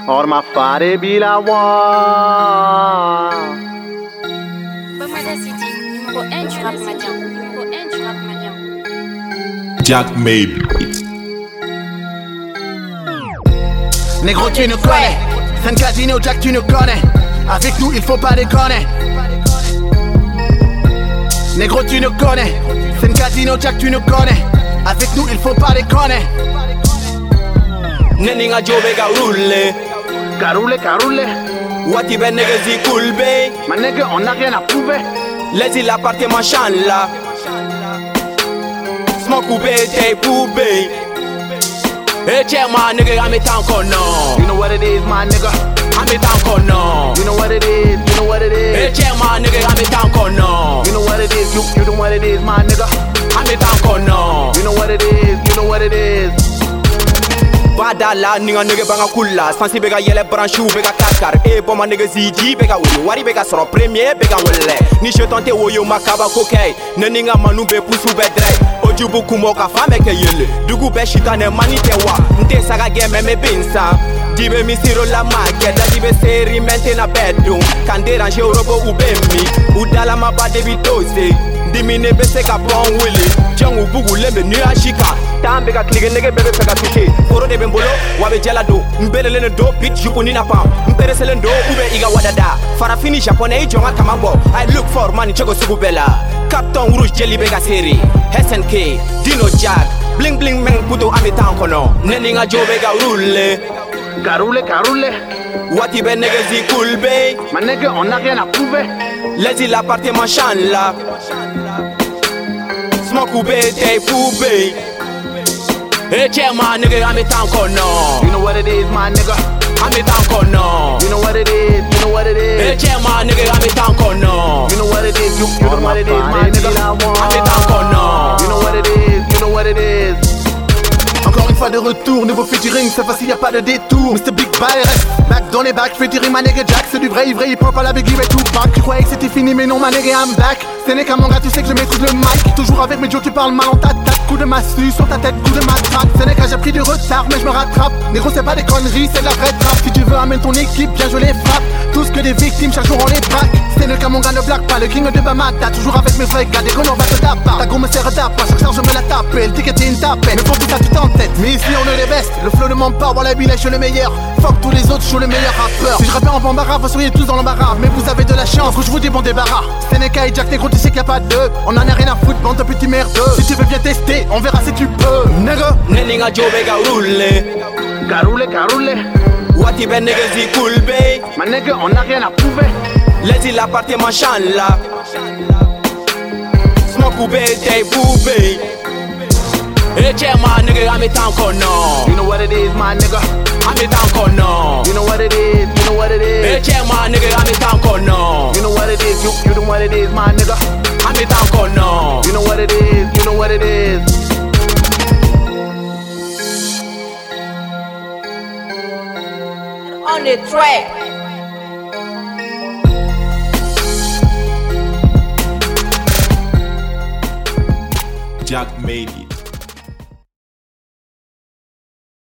और ma fare bilawa. Bamada City, numéro 1 du rap malien. Numéro 1 du rap malien. Jack made it. Négro tu nous connais, c'est un casino Jack tu nous connais. Avec nous il faut pas déconner. Négro tu nous connais, c'est un casino Jack tu nous connais. Avec nous il faut pas déconner. Neninga jobe ga roule. Caroule. Wati ben nigga zi cool bay. Ma nigga on a rien à prouver. Laissez l'appartement chan là. Smoke ou tay poubé. Hey check my nigga, I'm a town corner. You know what it is my nigga. I'm a town corner. You know what it is, you know what it is. Hey check my nigga, I'm a town corner. You know what it is, you know what it is my nigga. I'm a town corner. You know what it is, you know what it is. Badala ninga nigga banga kula. Sansi bega yele branchu bega kakar. E boma nigga ziji bega ulu. Wari bega soro premier bega wole. Ni je tente woyo makaba kokei. Neninga manu be pusu be dre. Ojubu kumo ka fame ke yele. Dugu be shita ne manite wa. Nte saga game me binsa. Dibe mi siro la market. La dibe seri mente na bedroom. Kan déranger robo ubemi. Udala maba debi dose. Dimine bese ka bon willy. Jangu bugu lembe nu ashika. Tambe ka klige nege bebe peka touché. Foro de bembolo wabe jala do. Mbele lene do bit jupu nina pam. Mpere selendo ube iga wadada. Farafini japonais jonga kamambo. I look for money chego sugu bella. Captain Rouge jelly bega seri. SNK Dino Jack. Bling bling meng puto ame tankono. Neninga jobe ga roule. Caroule. Wati ben nege zi cool bay. Ma nigga on a rien à prouver. Laissez l'appartement chan là. Smoke ou tay poubé. Hey check my nigga, I'm a town corner. You know what it is my nigga. I'm a town corner. You know what it is, you know what it is. Hey check my nigga, I'm a town corner. You know what it is, you know what it is my nigga. I'm a town corner. You know what it is, you know what it is. Encore une fois de retour, nouveau featuring, cette fois-ci y'a pas de détour. Mr. Big Bye reste back dans les bacs, featuring ma nigga Jack. C'est du vrai, hip hop à la Biggie et tout back. Tu croyais que c'était fini mais non ma nigga I'm back. C'est né comme mon gars, tu sais que je maîtrise le mic. Toujours avec mes Joe, tu parles mal en ta tête. Coup de massue sur ta tête, coup de matraque. C'est né que j'ai pris du retard mais je me rattrape. Négro c'est pas des conneries, c'est de la vraie trappe. Si tu veux amène ton équipe, bien je les frappe. Tous que des victimes, chaque jour on les braque. C'est né comme mon gars ne blague pas, le king de Bamata. Toujours avec mes vrais gars, des connus on va te taper. Ta go me sert d'appât, chaque soir je me la tape. Le ticket est une tapette, mais pour tout ça tout en tête. Mais ici on est les bestes, le flow ne ment pas, voilà Billy, je suis le meilleur. Fuck tous les autres, je suis le meilleur rappeur. Si je rappelle en bambara, vous seriez tous dans l'embarras. Mais vous avez de la chance, que je vous dis bon débarras. Seneca et Jack Negro, tu sais qu'il y a pas deux. On en a rien à foutre, bande de petits merdeux. Si tu veux bien tester, on verra si tu peux. Nigga Neninga jobe ga roule. Caroule. Wati ben nigga zi cool bay. Ma nigga, on a rien à prouver. Laissez l'appartement chan là. Smoke ou tay poubé. Hey check my nigga, I'm a town corner. You know what it is my nigga. I'm a town corner. You know what it is, you know what it is. Hey check my nigga, I'm a town corner. You know what it is, you know what it is my nigga. I'm a town corner. You know what it is, you know what it is. On the track. Jack made it.